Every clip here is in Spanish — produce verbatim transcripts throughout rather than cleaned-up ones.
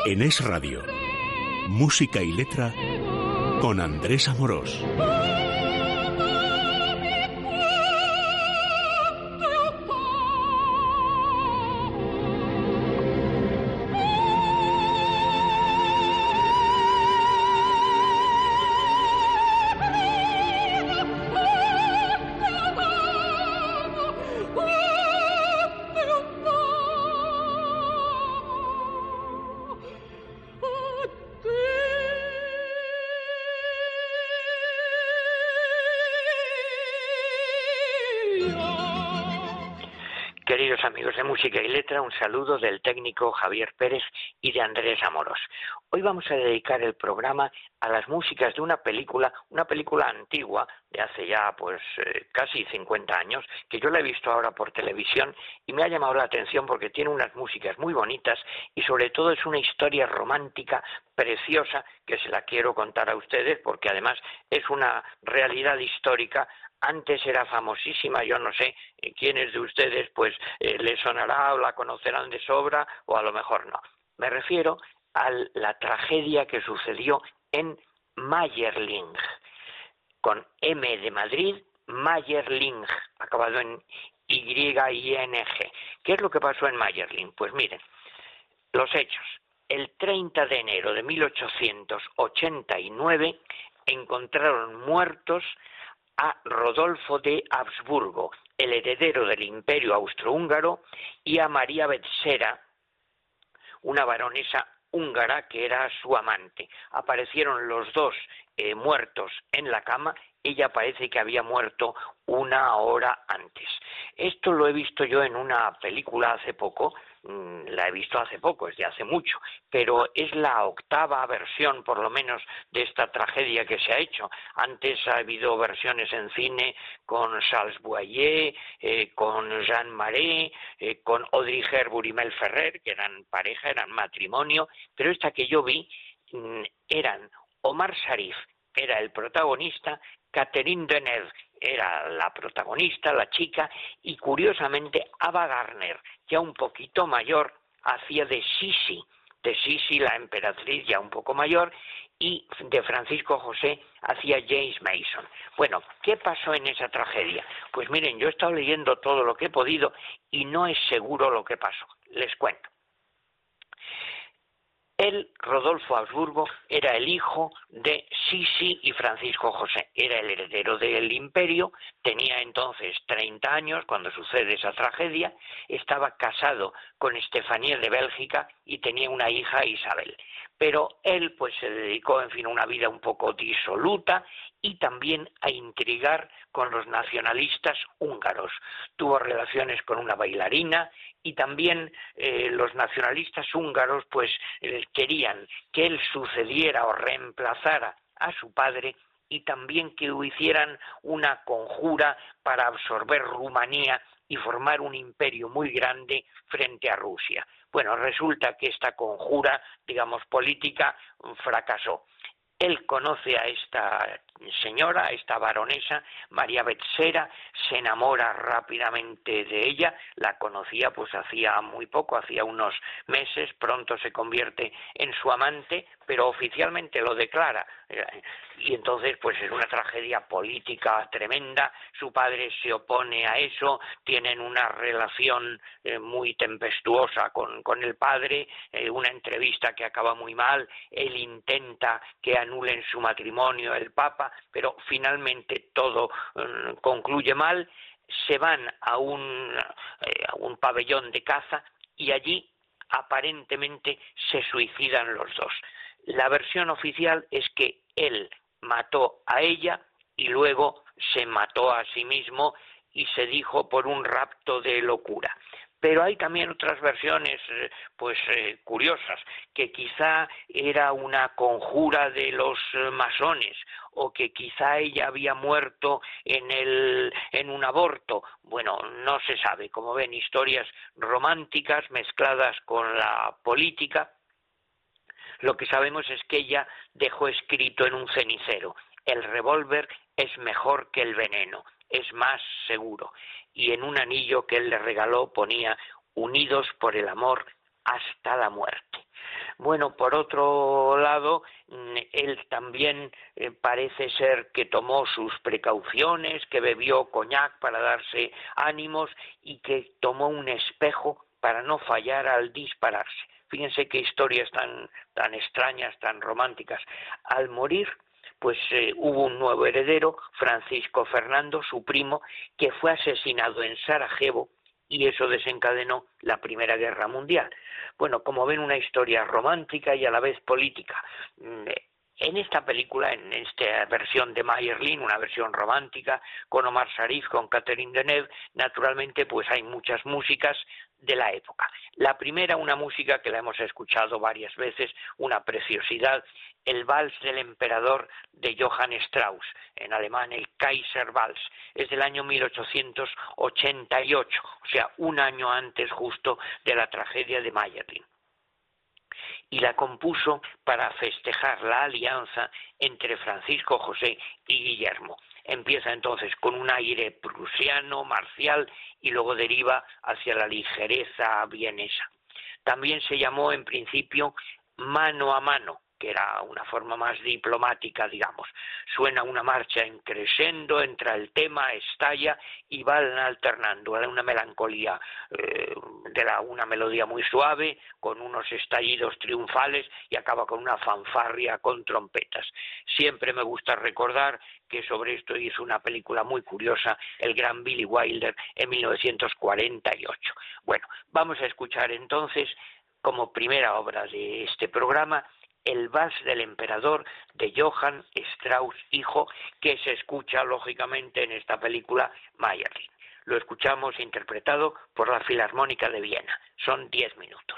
En Es Radio, música y letra con Andrés Amorós. Queridos amigos de Música y Letra, un saludo del técnico Javier Pérez y de Andrés Amorós. Hoy vamos a dedicar el programa a las músicas de una película, una película antigua, de hace ya pues eh, casi cincuenta años, que yo la he visto ahora por televisión y me ha llamado la atención porque tiene unas músicas muy bonitas y sobre todo es una historia romántica preciosa que se la quiero contar a ustedes porque además es una realidad histórica. Antes era famosísima, yo no sé quiénes de ustedes pues eh, les sonará o la conocerán de sobra o a lo mejor no. Me refiero a la tragedia que sucedió en Mayerling, con M de Madrid, Mayerling, acabado en Y I N G. ¿Qué es lo que pasó en Mayerling? Pues miren, los hechos. El treinta de enero de mil ochocientos ochenta y nueve encontraron muertos a Rodolfo de Habsburgo, el heredero del Imperio Austrohúngaro, y a María Betzera, una baronesa húngara que era su amante. Aparecieron los dos eh, muertos en la cama. Ella parece que había muerto una hora antes. Esto lo he visto yo en una película hace poco, mmm, la he visto hace poco, es de hace mucho, pero es la octava versión, por lo menos, de esta tragedia que se ha hecho. Antes ha habido versiones en cine con Charles Boyer, eh, con Jean Marais, eh, con Audrey Hepburn y Mel Ferrer, que eran pareja, eran matrimonio, pero esta que yo vi mmm, eran Omar Sharif, era el protagonista, Catherine Deneuve era la protagonista, la chica, y curiosamente Ava Gardner, ya un poquito mayor, hacía de Sisi, de Sisi la emperatriz ya un poco mayor, y de Francisco José hacía James Mason. Bueno, ¿qué pasó en esa tragedia? Pues miren, yo he estado leyendo todo lo que he podido y no es seguro lo que pasó. Les cuento. Él, Rodolfo Habsburgo, era el hijo de Sisi y Francisco José. Era el heredero del imperio, tenía entonces treinta años cuando sucede esa tragedia, estaba casado con Estefanía de Bélgica y tenía una hija, Isabel. Pero él pues se dedicó, en fin, a una vida un poco disoluta y también a intrigar con los nacionalistas húngaros. Tuvo relaciones con una bailarina y también eh, los nacionalistas húngaros pues eh, querían que él sucediera o reemplazara a su padre y también que hicieran una conjura para absorber Rumanía y formar un imperio muy grande frente a Rusia. Bueno, resulta que esta conjura, digamos, política fracasó. Él conoce a esta señora, a esta baronesa, María Betzera, se enamora rápidamente de ella, la conocía pues hacía muy poco, hacía unos meses, pronto se convierte en su amante, pero oficialmente lo declara. Y entonces pues es una tragedia política tremenda, su padre se opone a eso, tienen una relación eh, muy tempestuosa con, con el padre, eh, una entrevista que acaba muy mal, él intenta que anulen su matrimonio el Papa, pero finalmente todo eh, concluye mal, se van a un, eh, a un pabellón de caza y allí aparentemente se suicidan los dos. La versión oficial es que él mató a ella y luego se mató a sí mismo y se dijo por un rapto de locura. Pero hay también otras versiones pues eh, curiosas, que quizá era una conjura de los eh, masones o que quizá ella había muerto en el en un aborto. Bueno, no se sabe. Como ven, historias románticas mezcladas con la política. Lo que sabemos es que ella dejó escrito en un cenicero: el revólver es mejor que el veneno, es más seguro. Y en un anillo que él le regaló ponía: unidos por el amor hasta la muerte. Bueno, por otro lado, él también eh, parece ser que tomó sus precauciones, que bebió coñac para darse ánimos y que tomó un espejo para no fallar al dispararse. Fíjense qué historias tan, tan extrañas, tan románticas. Al morir, pues eh, hubo un nuevo heredero, Francisco Fernando, su primo, que fue asesinado en Sarajevo, y eso desencadenó la Primera Guerra Mundial. Bueno, como ven, una historia romántica y a la vez política. En esta película, en esta versión de Mayerlin, una versión romántica, con Omar Sharif, con Catherine Deneuve, naturalmente pues hay muchas músicas de la época. La primera, una música que la hemos escuchado varias veces, una preciosidad, el Vals del Emperador de Johann Strauss, en alemán el Kaiser Vals, es del año mil ochocientos ochenta y ocho, o sea, un año antes justo de la tragedia de Mayerlin. Y la compuso para festejar la alianza entre Francisco José y Guillermo. Empieza entonces con un aire prusiano, marcial, y luego deriva hacia la ligereza vienesa. También se llamó en principio Mano a Mano, que era una forma más diplomática, digamos. Suena una marcha en crescendo, entra el tema, estalla y van alternando. Una melancolía, eh, de la, una melodía muy suave, con unos estallidos triunfales y acaba con una fanfarria con trompetas. Siempre me gusta recordar que sobre esto hizo una película muy curiosa el gran Billy Wilder en mil novecientos cuarenta y ocho. Bueno, vamos a escuchar entonces, como primera obra de este programa, el Vals del Emperador de Johann Strauss hijo, que se escucha lógicamente en esta película Mayerlin. Lo escuchamos interpretado por la Filarmónica de Viena. Son diez minutos.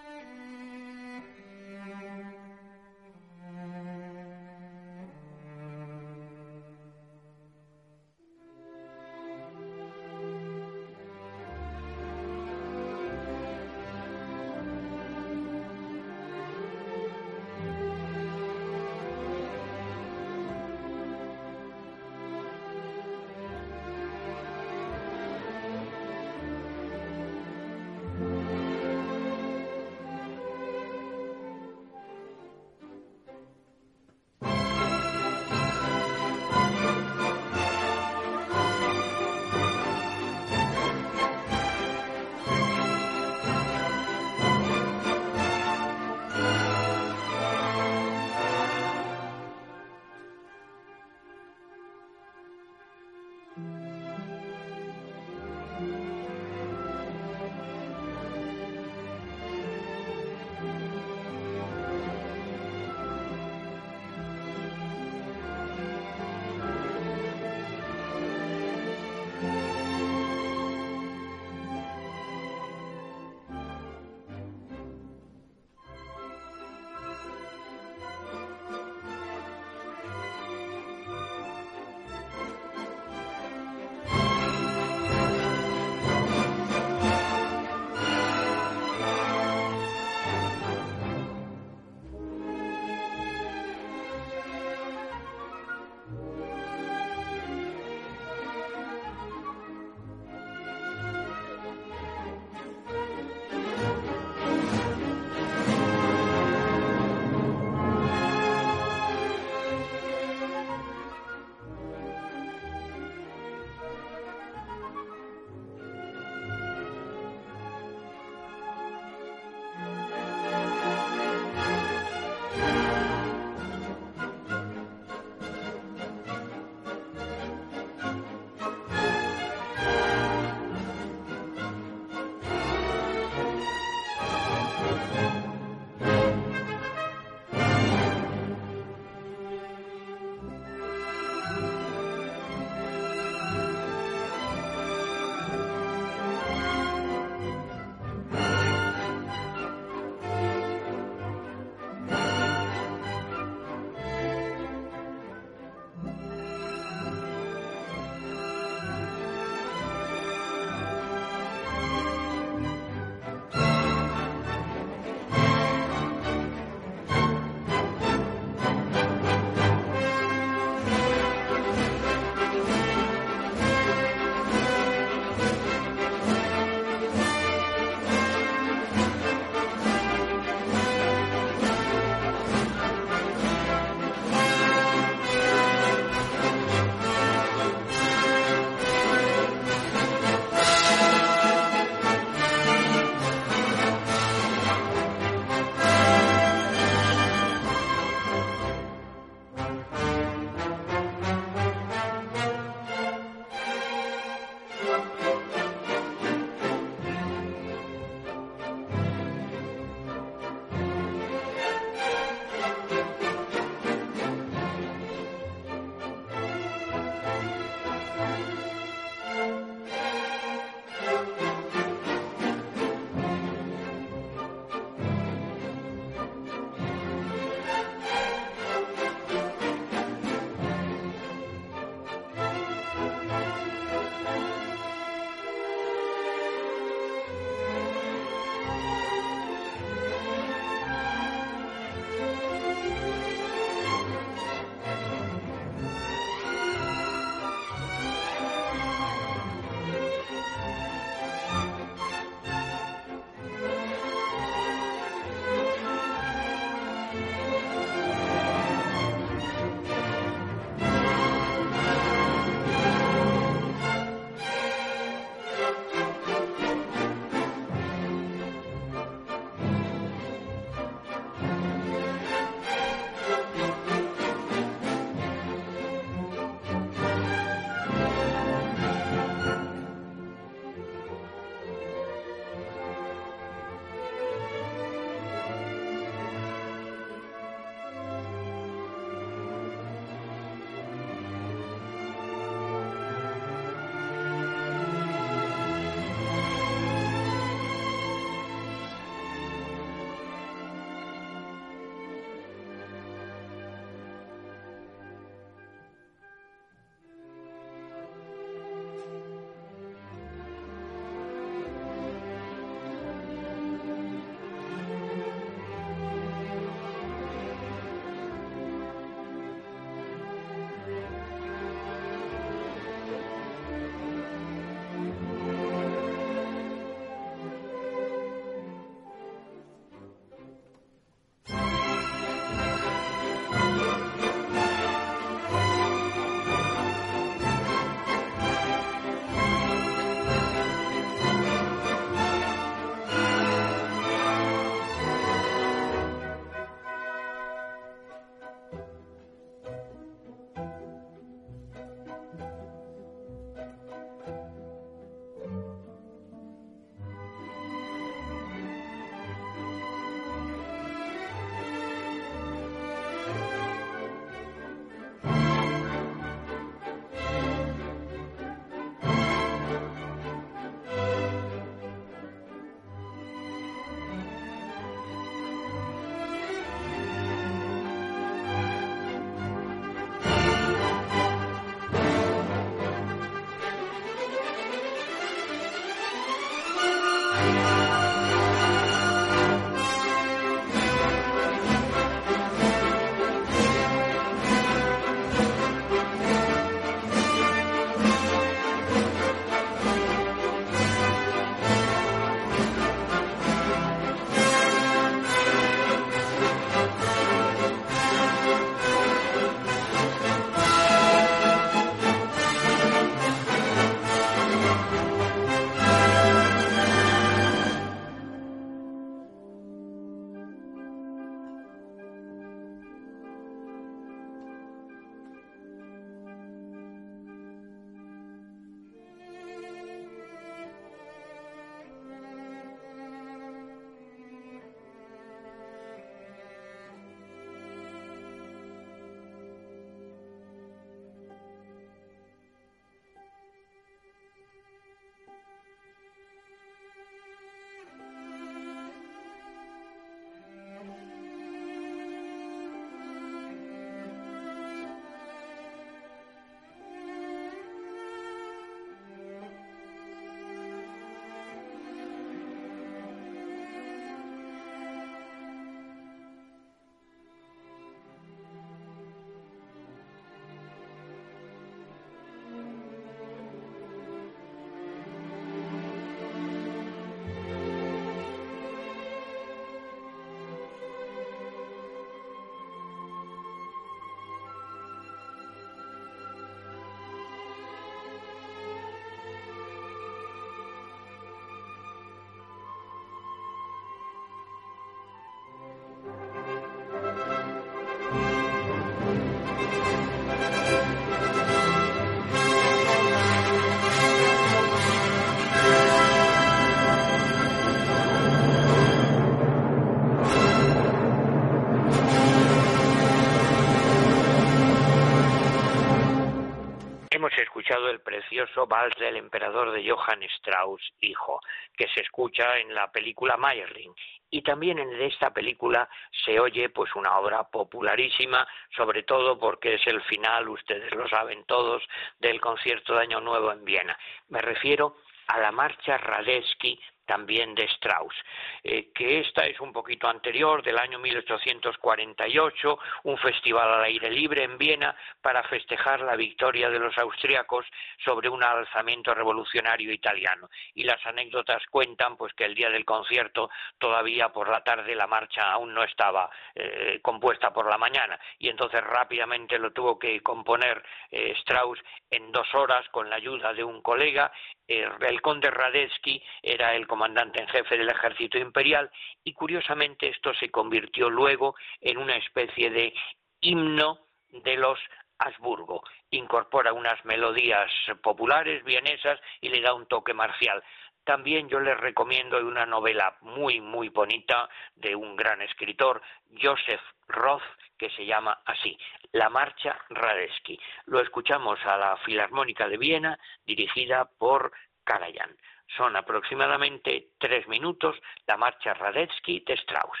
escuchado el precioso Vals del Emperador de Johann Strauss, hijo, que se escucha en la película Mayerling. Y también en esta película se oye pues una obra popularísima, sobre todo porque es el final, ustedes lo saben todos, del concierto de Año Nuevo en Viena. Me refiero a la marcha Radetzky, también de Strauss, eh, que esta es un poquito anterior, del año mil ochocientos cuarenta y ocho, un festival al aire libre en Viena para festejar la victoria de los austríacos sobre un alzamiento revolucionario italiano. Y las anécdotas cuentan pues que el día del concierto, todavía por la tarde, la marcha aún no estaba eh, compuesta por la mañana, y entonces rápidamente lo tuvo que componer eh, Strauss en dos horas con la ayuda de un colega. El conde Radetzky era el comandante en jefe del ejército imperial, y curiosamente esto se convirtió luego en una especie de himno de los Habsburgo. Incorpora unas melodías populares vienesas y le da un toque marcial. También yo les recomiendo una novela muy, muy bonita de un gran escritor, Joseph Roth, que se llama así, La marcha Radetzky. Lo escuchamos a la Filarmónica de Viena, dirigida por Karajan. Son aproximadamente tres minutos, la marcha Radetzky de Strauss.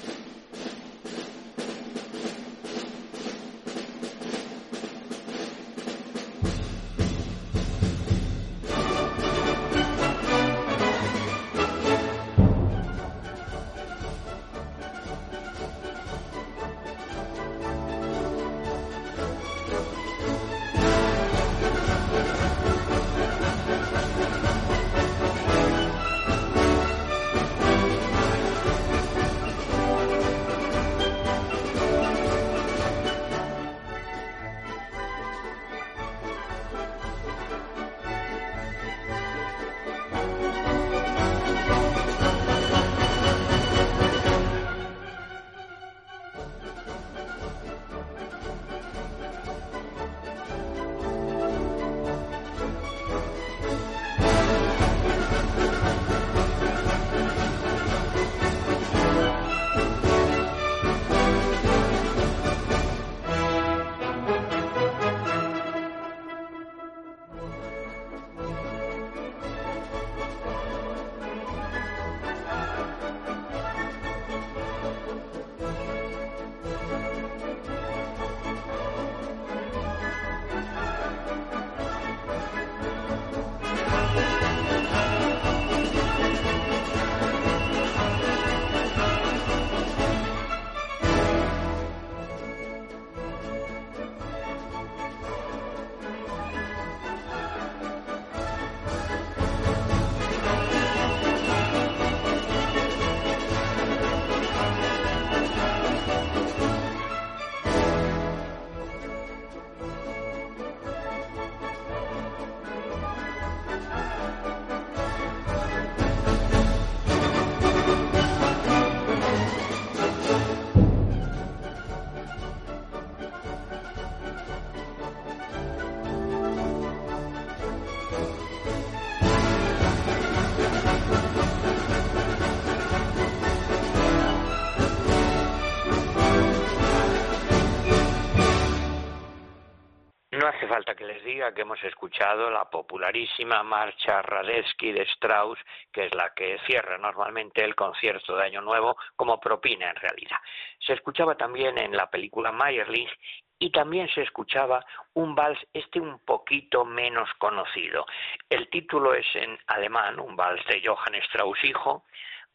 No hace falta que les diga que hemos escuchado la popularísima marcha Radetzky de Strauss, que es la que cierra normalmente el concierto de Año Nuevo, como propina en realidad. Se escuchaba también en la película Mayerling, y también se escuchaba un vals, este un poquito menos conocido. El título es en alemán, un vals de Johann Strauss hijo,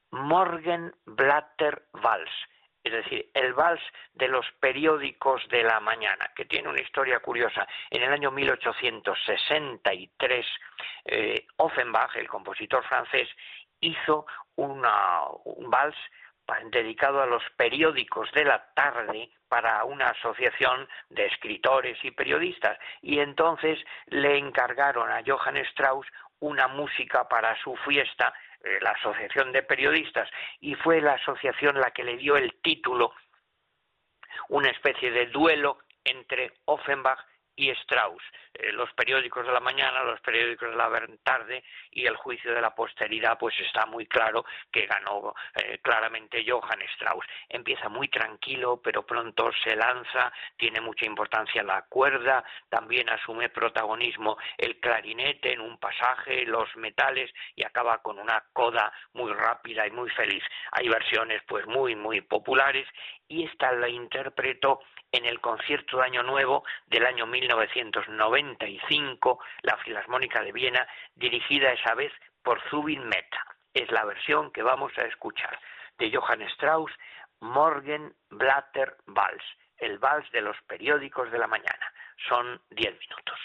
Morgenblätter Vals, es decir, el vals de los periódicos de la mañana, que tiene una historia curiosa. En el año mil ochocientos sesenta y tres, eh, Offenbach, el compositor francés, hizo una, un vals dedicado a los periódicos de la tarde para una asociación de escritores y periodistas, y entonces le encargaron a Johann Strauss una música para su fiesta, eh, la Asociación de Periodistas, y fue la asociación la que le dio el título, una especie de duelo entre Offenbach y Strauss, eh, los periódicos de la mañana, los periódicos de la tarde, y el juicio de la posteridad, pues está muy claro que ganó eh, claramente Johann Strauss. Empieza muy tranquilo, pero pronto se lanza, tiene mucha importancia la cuerda, también asume protagonismo el clarinete en un pasaje, los metales, y acaba con una coda muy rápida y muy feliz. Hay versiones pues muy muy populares, y esta la interpretó en el concierto de Año Nuevo del año mil novecientos noventa y cinco, la Filarmónica de Viena, dirigida esa vez por Zubin Mehta. Es la versión que vamos a escuchar de Johann Strauss, Morgenblätter Vals, el vals de los periódicos de la mañana. Son diez minutos.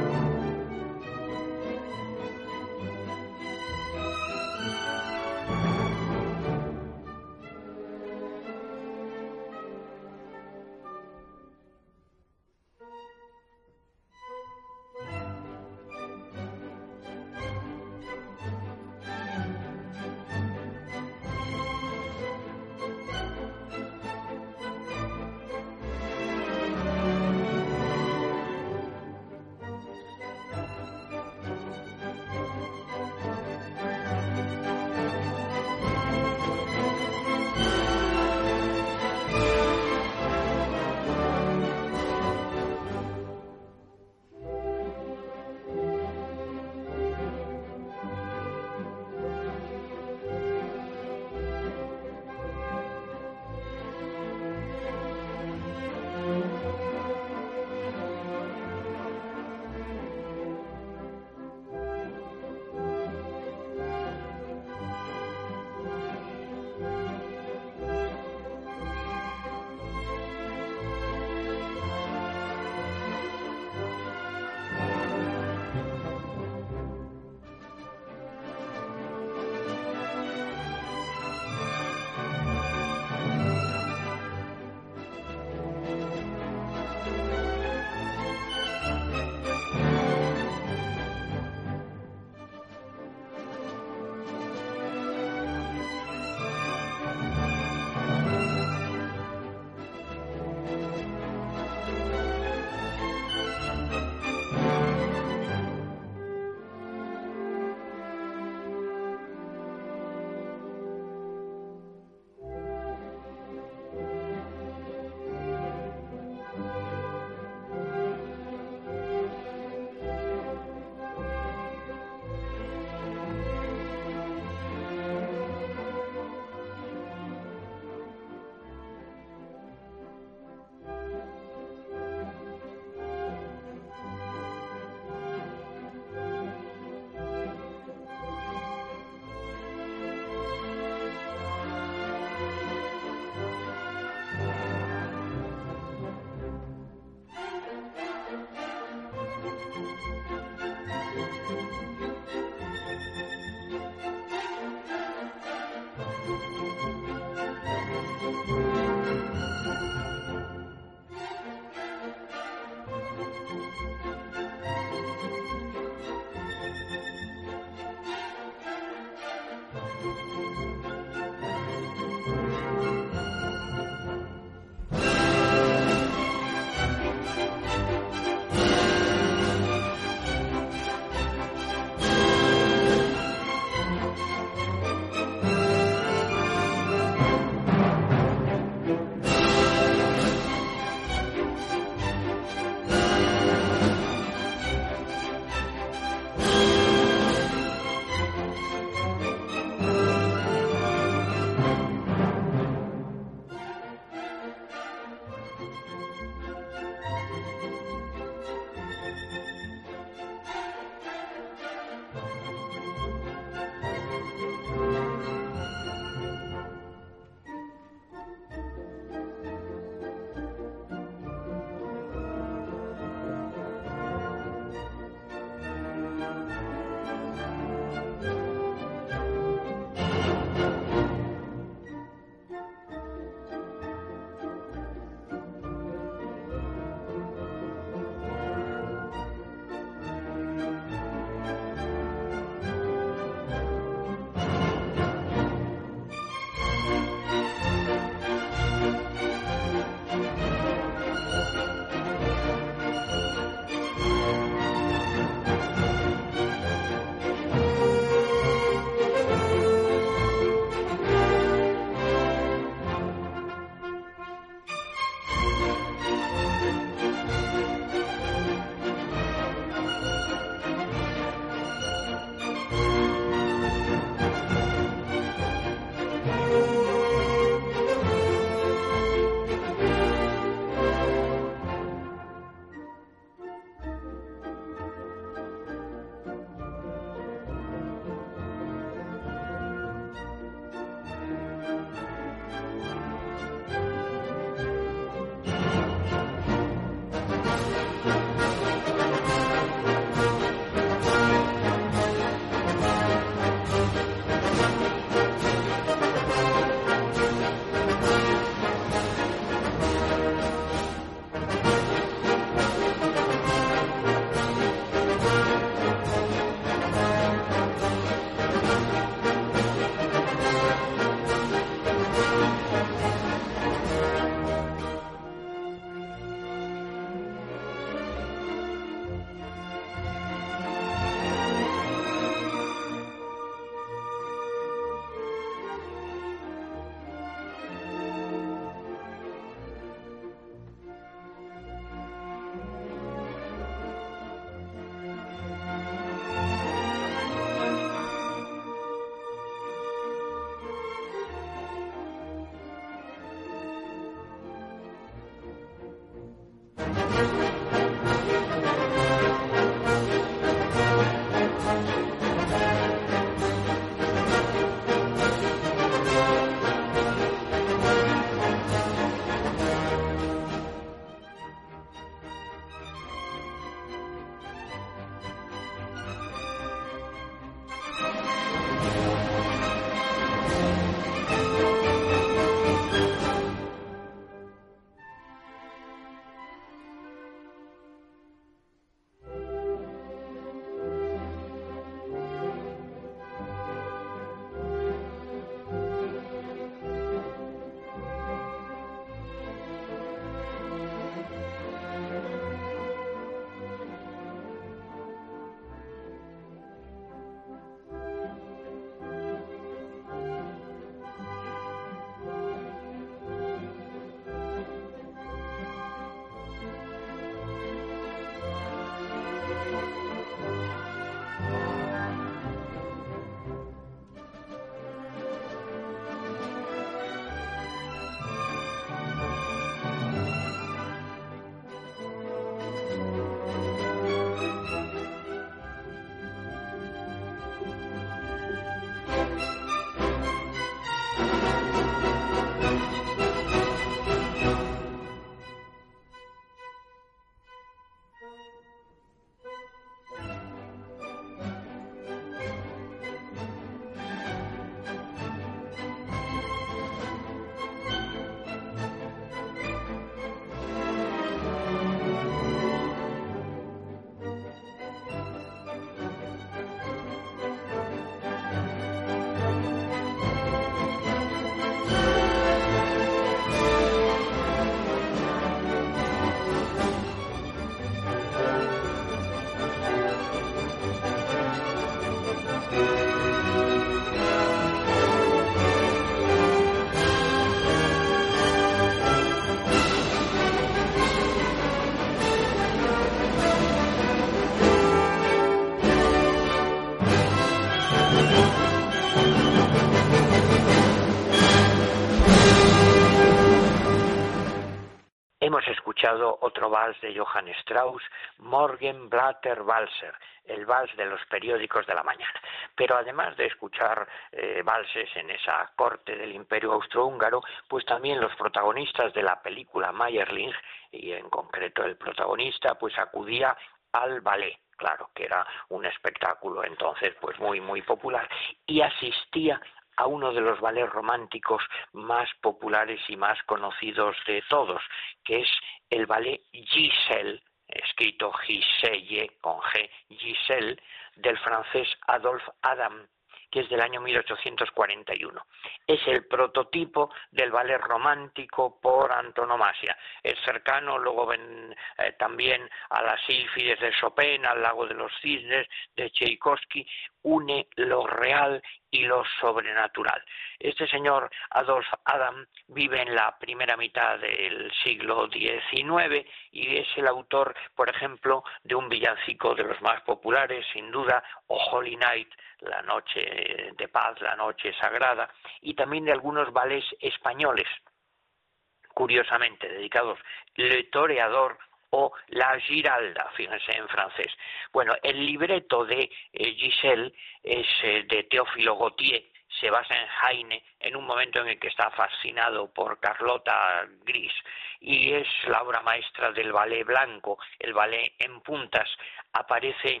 escuchado otro vals de Johann Strauss, Morgenblätter Walzer, el vals de los periódicos de la mañana. Pero además de escuchar eh, valses en esa corte del Imperio Austrohúngaro, pues también los protagonistas de la película Mayerling, y en concreto el protagonista, pues acudía al ballet, claro, que era un espectáculo entonces pues muy muy popular, y asistía a uno de los ballets románticos más populares y más conocidos de todos, que es el ballet Giselle, escrito Giselle con G, Giselle, del francés Adolphe Adam, que es del año mil ochocientos cuarenta y uno. Es el prototipo del ballet romántico por antonomasia. Es cercano, luego ven eh, también a las sílfides de Chopin, al lago de los cisnes de Tchaikovsky, une lo real y lo sobrenatural. Este señor Adolphe Adam vive en la primera mitad del siglo diecinueve y es el autor, por ejemplo, de un villancico de los más populares, sin duda, O Holy Night, la noche de paz, la noche sagrada, y también de algunos ballets españoles, curiosamente dedicados, Le Toreador o La Giralda, fíjense en francés. Bueno, el libreto de eh, Giselle es eh, de Théophile Gautier, se basa en Heine, en un momento en el que está fascinado por Carlota Gris, y es la obra maestra del ballet blanco, el ballet en puntas. Aparece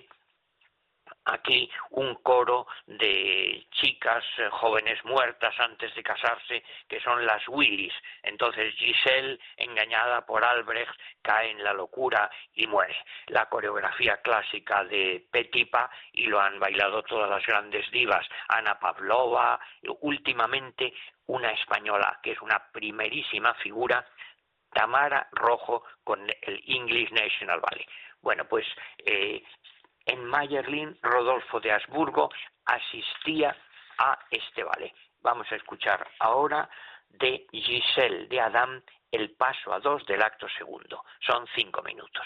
aquí un coro de chicas eh, jóvenes muertas antes de casarse, que son las Willis. Entonces Giselle, engañada por Albrecht, cae en la locura y muere. La coreografía clásica de Petipa, y lo han bailado todas las grandes divas, Ana Pavlova, últimamente una española, que es una primerísima figura, Tamara Rojo, con el English National Ballet. Bueno, pues eh, en Mayerling, Rodolfo de Habsburgo asistía a este ballet. Vamos a escuchar ahora de Giselle de Adam el paso a dos del acto segundo. Son cinco minutos.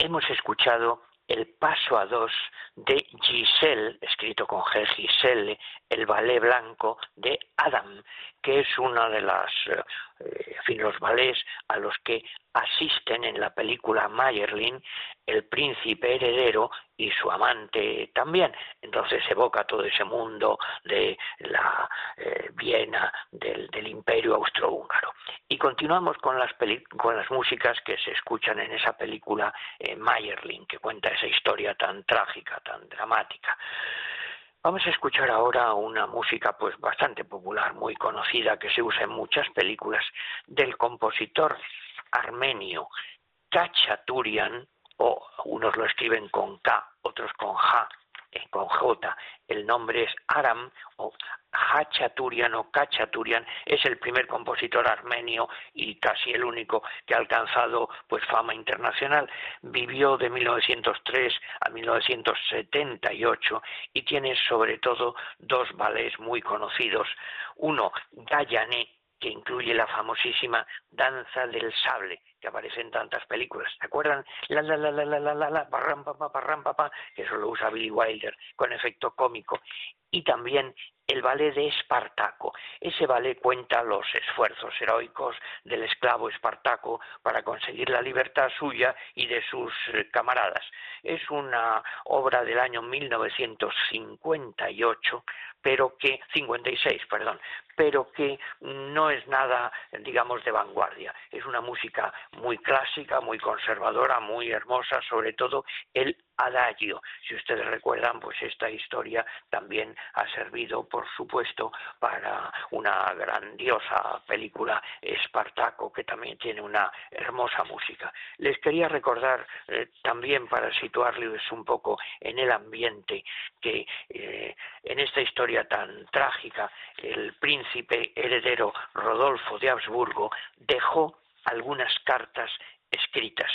hemos escuchado el paso a dos de Giselle, escrito con G, Giselle, el ballet blanco de Adam, que es uno de las, eh, en fin, los ballets a los que asisten en la película Mayerling el príncipe heredero y su amante también. Entonces evoca todo ese mundo de la eh, Viena, del, del Imperio Austrohúngaro. Y continuamos con las, peli con las músicas que se escuchan en esa película eh, Mayerling, que cuenta esa historia tan trágica, tan dramática. Vamos a escuchar ahora una música pues bastante popular, muy conocida, que se usa en muchas películas, del compositor armenio Khachaturian, o unos lo escriben con K, otros con J, eh, con J. El nombre es Aram o Khachaturian o Khachaturian. Es el primer compositor armenio y casi el único que ha alcanzado pues fama internacional. Vivió de mil novecientos tres a mil novecientos setenta y ocho y tiene sobre todo dos ballets muy conocidos. Uno, Gayané, que incluye la famosísima Danza del Sable, que aparece en tantas películas. ¿Se acuerdan? La la la la la la la la parram pa pa parram pa pa, que eso lo usa Billy Wilder con efecto cómico. Y también el ballet de Espartaco. Ese ballet cuenta los esfuerzos heroicos del esclavo Espartaco para conseguir la libertad suya y de sus camaradas. Es una obra del año mil novecientos cincuenta y ocho, pero que cincuenta y seis, perdón, pero que no es nada, digamos, de vanguardia. Es una música muy clásica, muy conservadora, muy hermosa, sobre todo el adagio. Si ustedes recuerdan, pues esta historia también ha servido, por supuesto, para una grandiosa película, Espartaco, que también tiene una hermosa música. Les quería recordar eh, también, para situarles un poco en el ambiente, que eh, en esta historia tan trágica, el príncipe heredero Rodolfo de Habsburgo dejó algunas cartas escritas.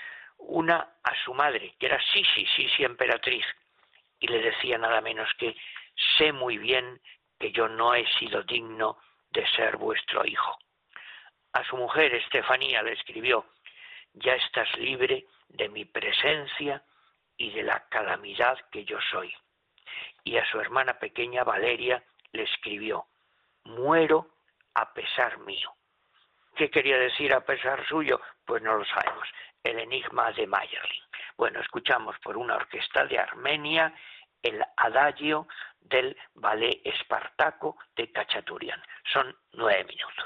Una a su madre, que era Sisi, Sisi emperatriz, y le decía nada menos que: sé muy bien que yo no he sido digno de ser vuestro hijo. A su mujer, Estefanía, le escribió: ya estás libre de mi presencia y de la calamidad que yo soy. Y a su hermana pequeña, Valeria, le escribió: muero a pesar mío. ¿Qué quería decir a pesar suyo? Pues no lo sabemos. El enigma de Mayerling. Bueno, escuchamos por una orquesta de Armenia el adagio del ballet Espartaco de Khachaturian. Son nueve minutos.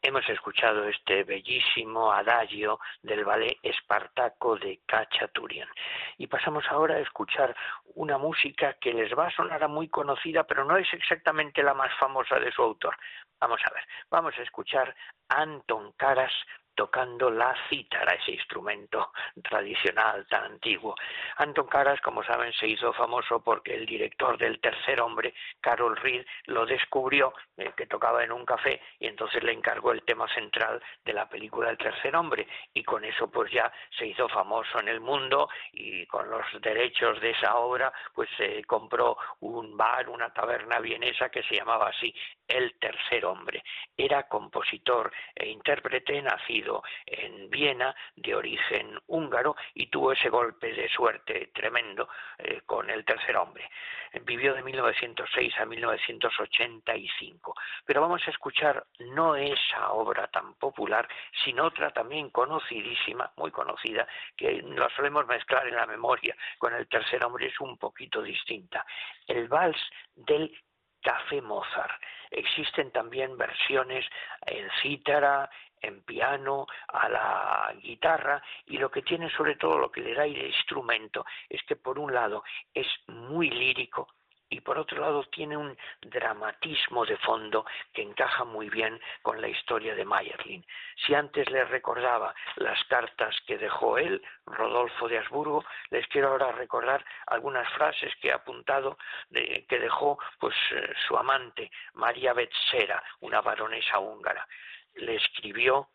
Hemos escuchado este bellísimo adagio del ballet Espartaco de Khachaturian. Y pasamos ahora a escuchar una música que les va a sonar a muy conocida, pero no es exactamente la más famosa de su autor. Vamos a ver, vamos a escuchar a Anton Karas tocando la cítara, ese instrumento tradicional tan antiguo. Anton Karas, como saben, se hizo famoso porque el director del Tercer Hombre, Carol Reed, lo descubrió, eh, que tocaba en un café, y entonces le encargó el tema central de la película El Tercer Hombre, y con eso pues ya se hizo famoso en el mundo, y con los derechos de esa obra pues se eh, compró un bar, una taberna vienesa que se llamaba así, El Tercer Hombre. Era compositor e intérprete, nacido en Viena, de origen húngaro, y tuvo ese golpe de suerte tremendo eh, con El Tercer Hombre. Vivió de mil novecientos seis a mil novecientos ochenta y cinco. Pero vamos a escuchar no esa obra tan popular, sino otra también conocidísima, muy conocida, que la solemos mezclar en la memoria con El Tercer Hombre, es un poquito distinta. El Vals del Café Mozart. Existen también versiones en cítara, en piano, a la guitarra, y lo que tiene sobre todo, lo que le da el instrumento, es que por un lado es muy lírico y por otro lado tiene un dramatismo de fondo que encaja muy bien con la historia de Mayerling. Si antes les recordaba las cartas que dejó él, Rodolfo de Habsburgo, les quiero ahora recordar algunas frases que ha apuntado de, que dejó pues eh, su amante, María Betsera, una baronesa húngara. Le escribió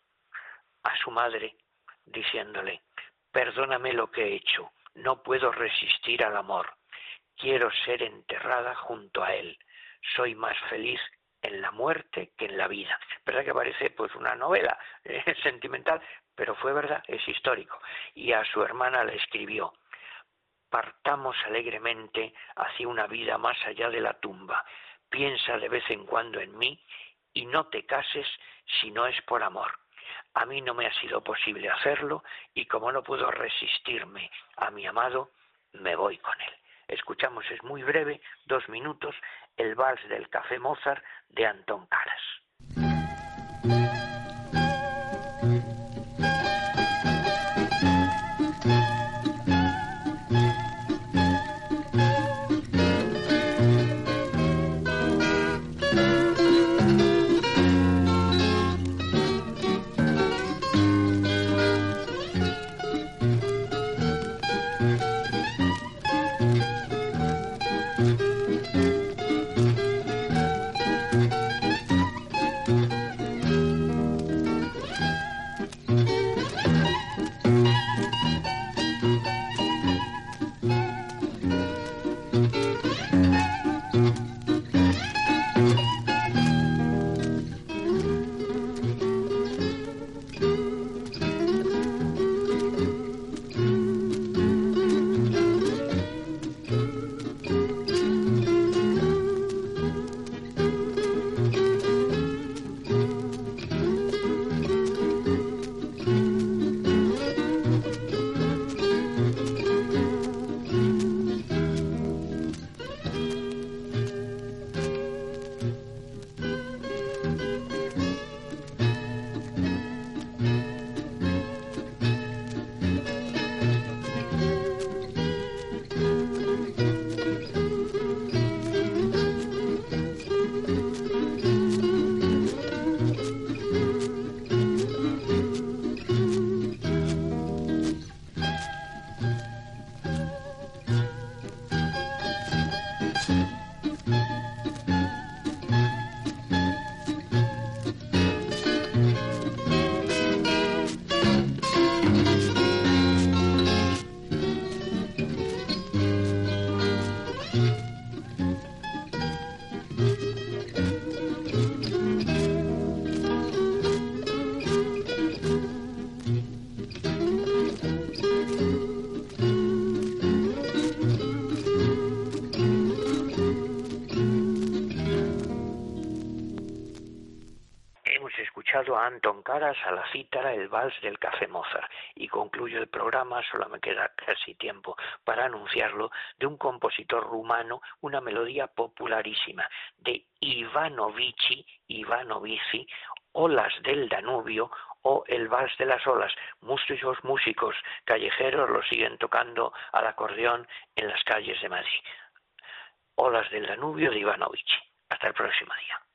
a su madre diciéndole: perdóname lo que he hecho, no puedo resistir al amor, quiero ser enterrada junto a él, soy más feliz en la muerte que en la vida. Verdad que parece pues una novela eh, sentimental, pero fue verdad, es histórico. Y a su hermana le escribió: partamos alegremente hacia una vida más allá de la tumba, piensa de vez en cuando en mí y no te cases si no es por amor. A mí no me ha sido posible hacerlo y como no puedo resistirme a mi amado, me voy con él. Escuchamos, es muy breve, dos minutos, el Vals del Café Mozart de Anton Karas. A Anton Karas a la cítara, el Vals del Café Mozart, y concluyo el programa, solo me queda casi tiempo para anunciarlo, de un compositor rumano, una melodía popularísima de Ivanovici, Ivanovici Olas del Danubio o el Vals de las Olas. Muchos músicos callejeros lo siguen tocando al acordeón en las calles de Madrid. Olas del Danubio de Ivanovich. Hasta el próximo día.